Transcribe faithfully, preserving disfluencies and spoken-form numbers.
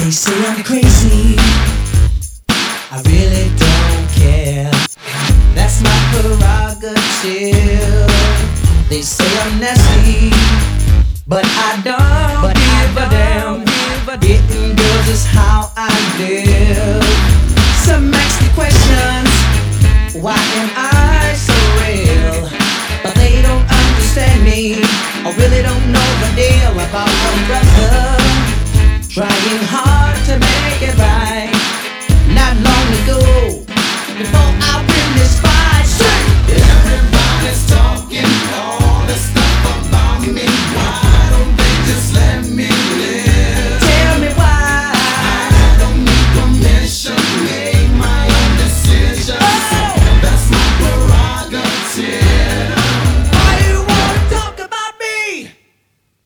They say I'm crazy, I really don't care. That's my prerogative. They say I'm nasty, but I don't but give I a damn. Getting girls is how I live. Some ask me questions, why am I so real? But they don't understand me, I really don't know the deal about a brother trying hard